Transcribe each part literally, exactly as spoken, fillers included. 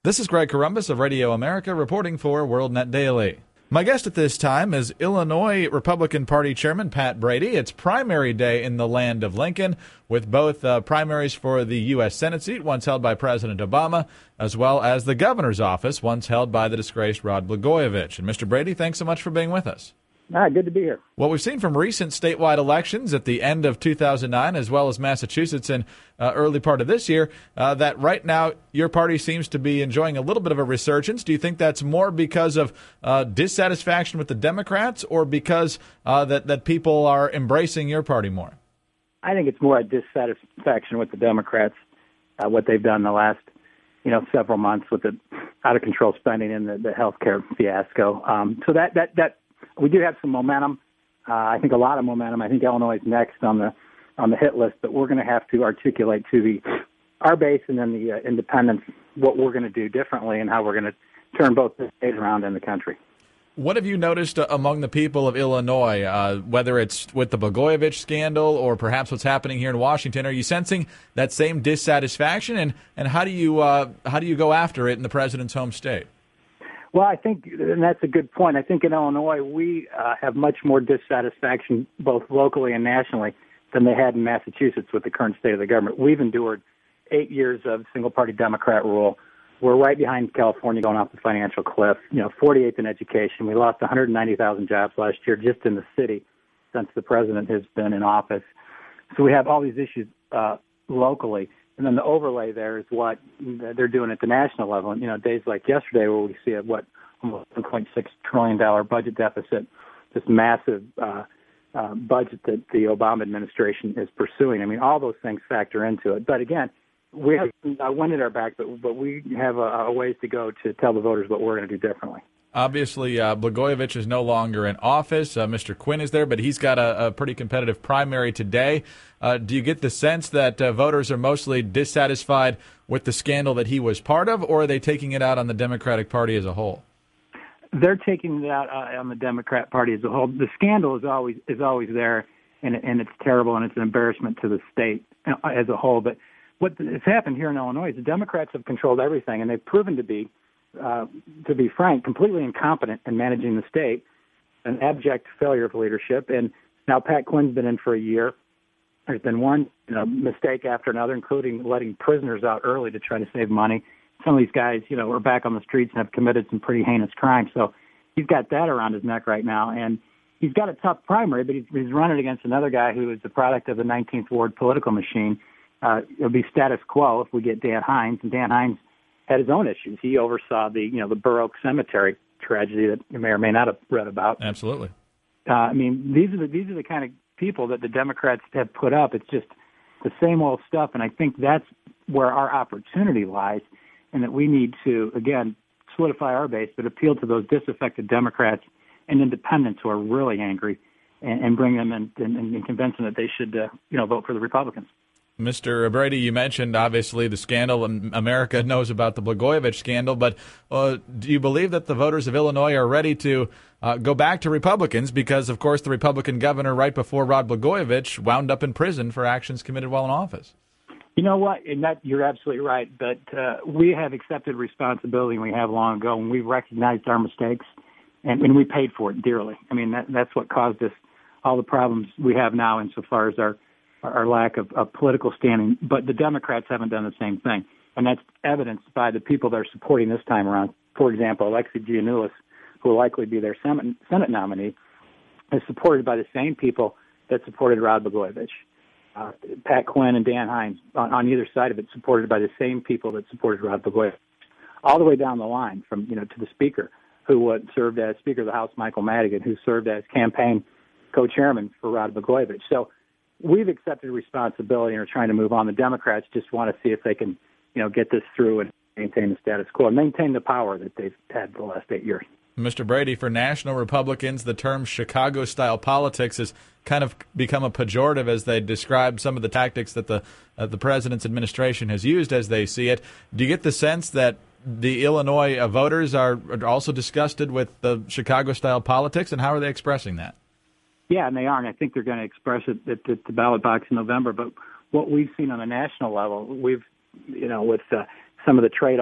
This is Greg Corombos of Radio America reporting for WorldNet Daily. My guest at this time is Illinois Republican Party Chairman Pat Brady. It's primary day in the land of Lincoln, with both uh, primaries for the U S Senate seat, once held by President Obama, as well as the governor's office, once held by the disgraced Rod Blagojevich. And Mister Brady, thanks so much for being with us. Ah, good to be here. What we've seen from recent statewide elections at the end of two thousand nine, as well as Massachusetts in uh, early part of this year, uh, that right now your party seems to be enjoying a little bit of a resurgence. Do you think that's more because of uh, dissatisfaction with the Democrats, or because uh, that, that people are embracing your party more? I think it's more a dissatisfaction with the Democrats, uh, what they've done the last, you know, several months with the out-of-control spending and the, the health care fiasco. Um, so that that that. We do have some momentum. Uh, I think a lot of momentum. I think Illinois is next on the on the hit list, but we're going to have to articulate to the our base and then the uh, independents what we're going to do differently and how we're going to turn both the state around in the country. What have you noticed uh, among the people of Illinois, uh, whether it's with the Blagojevich scandal or perhaps what's happening here in Washington? Are you sensing that same dissatisfaction, and, and how do you uh, how do you go after it in the president's home state? Well, I think, and that's a good point, I think in Illinois we uh, have much more dissatisfaction both locally and nationally than they had in Massachusetts with the current state of the government. We've endured eight years of single-party Democrat rule. We're right behind California going off the financial cliff, you know, forty-eighth in education. We lost one hundred ninety thousand jobs last year just in the city since the president has been in office. So we have all these issues uh, locally. And then the overlay there is what they're doing at the national level. And, you know, days like yesterday where we see a, what, almost one point six trillion dollars budget deficit, this massive uh, uh, budget that the Obama administration is pursuing. I mean, all those things factor into it. But, again, we have a wind at our back, but, but we have a, a ways to go to tell the voters what we're going to do differently. Obviously, uh, Blagojevich is no longer in office. Uh, Mister Quinn is there, but he's got a, a pretty competitive primary today. Uh, do you get the sense that uh, voters are mostly dissatisfied with the scandal that he was part of, or are they taking it out on the Democratic Party as a whole? They're taking it out uh, on the Democrat Party as a whole. The scandal is always is always there, and, and it's terrible, and it's an embarrassment to the state as a whole. But what has happened here in Illinois is the Democrats have controlled everything, and they've proven to be Uh, to be frank, completely incompetent in managing the state, an abject failure of leadership. And now Pat Quinn's been in for a year. There's been one you know, mistake after another, including letting prisoners out early to try to save money. Some of these guys, you know, are back on the streets and have committed some pretty heinous crimes. So he's got that around his neck right now. And he's got a tough primary, but he's, he's running against another guy who is the product of the nineteenth Ward political machine. Uh, it'll be status quo if we get Dan Hines. And Dan Hines had his own issues. He oversaw the, you know, the Burr Oak Cemetery tragedy that you may or may not have read about. Absolutely. Uh, I mean, these are the these are the kind of people that the Democrats have put up. It's just the same old stuff, and I think that's where our opportunity lies, and that we need to again solidify our base, but appeal to those disaffected Democrats and independents who are really angry, and, and bring them in and, and convince them that they should, uh, you know, vote for the Republicans. Mister Brady, you mentioned, obviously, the scandal, and America knows about the Blagojevich scandal, but uh, do you believe that the voters of Illinois are ready to uh, go back to Republicans because, of course, the Republican governor right before Rod Blagojevich wound up in prison for actions committed while in office? You know what? And that, you're absolutely right, but uh, we have accepted responsibility, and we have long ago, and we've recognized our mistakes, and, and we paid for it dearly. I mean, that, that's what caused us all the problems we have now insofar as our our lack of, of political standing, but the Democrats haven't done the same thing. And that's evidenced by the people that are supporting this time around. For example, Alexi Giannoulis, who will likely be their Senate, Senate nominee, is supported by the same people that supported Rod Blagojevich. Uh, Pat Quinn and Dan Hines, on, on either side of it, supported by the same people that supported Rod Blagojevich. All the way down the line, from you know to the Speaker, who uh, served as Speaker of the House, Michael Madigan, who served as campaign co-chairman for Rod Blagojevich. So we've accepted responsibility and are trying to move on. The Democrats just want to see if they can, you know, get this through and maintain the status quo and maintain the power that they've had for the last eight years. Mister Brady, for national Republicans, the term Chicago-style politics has kind of become a pejorative as they describe some of the tactics that the uh, the president's administration has used as they see it. Do you get the sense that the Illinois uh, voters are, are also disgusted with the Chicago-style politics, and how are they expressing that? Yeah, and they are, and I think they're going to express it at the, the ballot box in November. But what we've seen on a national level, we've, you know, with uh, some of the trade-offs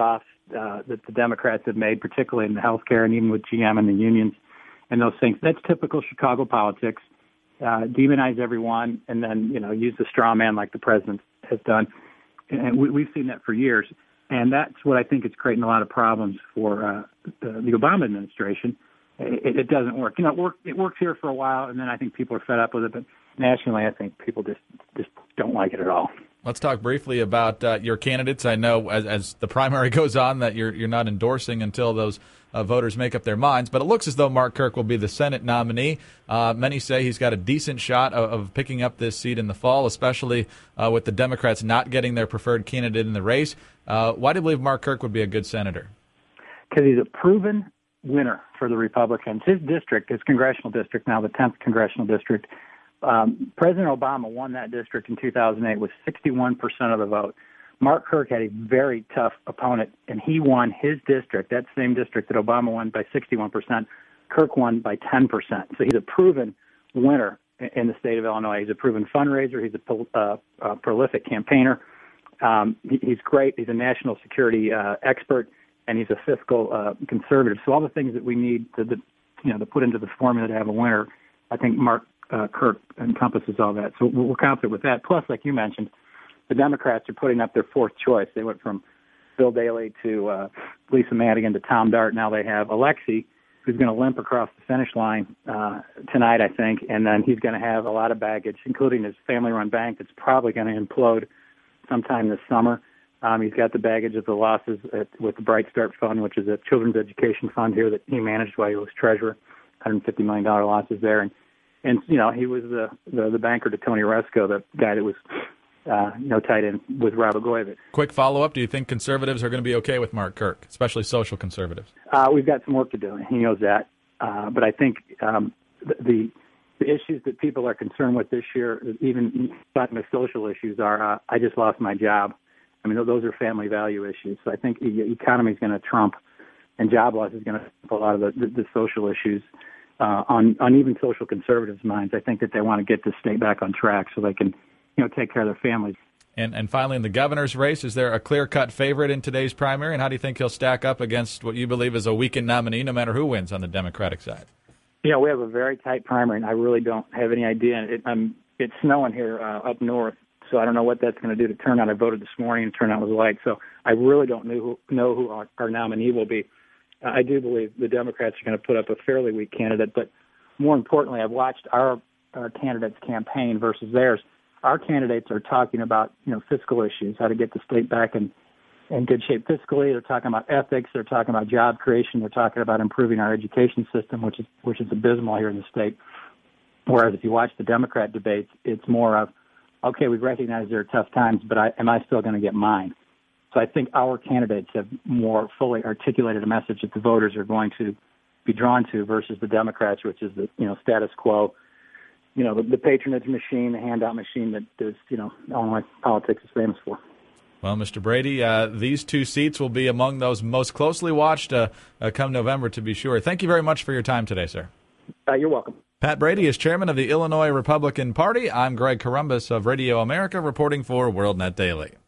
uh, that the Democrats have made, particularly in the healthcare and even with G M and the unions and those things. That's typical Chicago politics. Uh, demonize everyone and then, you know, use the straw man like the president has done. And we, we've seen that for years. And that's what I think is creating a lot of problems for uh, the, the Obama administration. It, it doesn't work. You know, it, work, it works here for a while, and then I think people are fed up with it. But nationally, I think people just, just don't like it at all. Let's talk briefly about uh, your candidates. I know as, as the primary goes on that you're you're not endorsing until those uh, voters make up their minds. But it looks as though Mark Kirk will be the Senate nominee. Uh, many say he's got a decent shot of, of picking up this seat in the fall, especially uh, with the Democrats not getting their preferred candidate in the race. Uh, why do you believe Mark Kirk would be a good senator? Because he's a proven winner for the Republicans. His district, his congressional district, now the tenth congressional district, Um, President Obama won that district in two thousand eight with sixty-one percent of the vote. Mark Kirk had a very tough opponent, and he won his district, that same district that Obama won, by sixty-one percent. Kirk won by ten percent. So he's a proven winner in the state of Illinois. He's a proven fundraiser. He's a, uh, a prolific campaigner. Um, he, he's great. He's a national security uh, expert, and he's a fiscal uh, conservative. So all the things that we need to, to, you know, to put into the formula to have a winner, I think Mark Uh, Kirk encompasses all that. So we're confident with that. Plus, like you mentioned, the Democrats are putting up their fourth choice. They went from Bill Daley to uh, Lisa Madigan to Tom Dart. Now they have Alexei, who's going to limp across the finish line uh, tonight, I think, and then he's going to have a lot of baggage, including his family-run bank that's probably going to implode sometime this summer. Um, he's got the baggage of the losses at, with the Bright Start Fund, which is a children's education fund here that he managed while he was treasurer, one hundred fifty million dollars losses there. And And, you know, he was the, the, the banker to Tony Resco, the guy that was, uh, you know, tied in with Rod Blagojevich. Quick follow-up. Do you think conservatives are going to be okay with Mark Kirk, especially social conservatives? Uh, we've got some work to do. He knows that. Uh, but I think um, the, the issues that people are concerned with this year, even the social issues, are uh, I just lost my job. I mean, those are family value issues. So I think the economy is going to trump, and job loss is going to trump a lot of the, the, the social issues. Uh, on, on even social conservatives' minds, I think that they want to get the state back on track so they can, you know, take care of their families. And and finally, in the governor's race, is there a clear-cut favorite in today's primary? And how do you think he'll stack up against what you believe is a weakened nominee, no matter who wins on the Democratic side? You know, we have a very tight primary, and I really don't have any idea. It, I'm, it's snowing here uh, up north, so I don't know what that's going to do to turnout. I voted this morning, and turnout was light, so I really don't know who, know who our, our nominee will be. I do believe the Democrats are going to put up a fairly weak candidate, but more importantly, I've watched our, our candidates' campaign versus theirs. Our candidates are talking about, you know, fiscal issues, how to get the state back in, in good shape fiscally. They're talking about ethics. They're talking about job creation. They're talking about improving our education system, which is which is abysmal here in the state. Whereas if you watch the Democrat debates, it's more of, okay, we recognize there are tough times, but I, am I still going to get mine? So I think our candidates have more fully articulated a message that the voters are going to be drawn to versus the Democrats, which is the, you know, status quo, you know, the, the patronage machine, the handout machine that is, you know, Illinois politics is famous for. Well, Mister Brady, uh, these two seats will be among those most closely watched uh, uh, come November, to be sure. Thank you very much for your time today, sir. Uh, you're welcome. Pat Brady is chairman of the Illinois Republican Party. I'm Greg Corombos of Radio America, reporting for WorldNet Daily.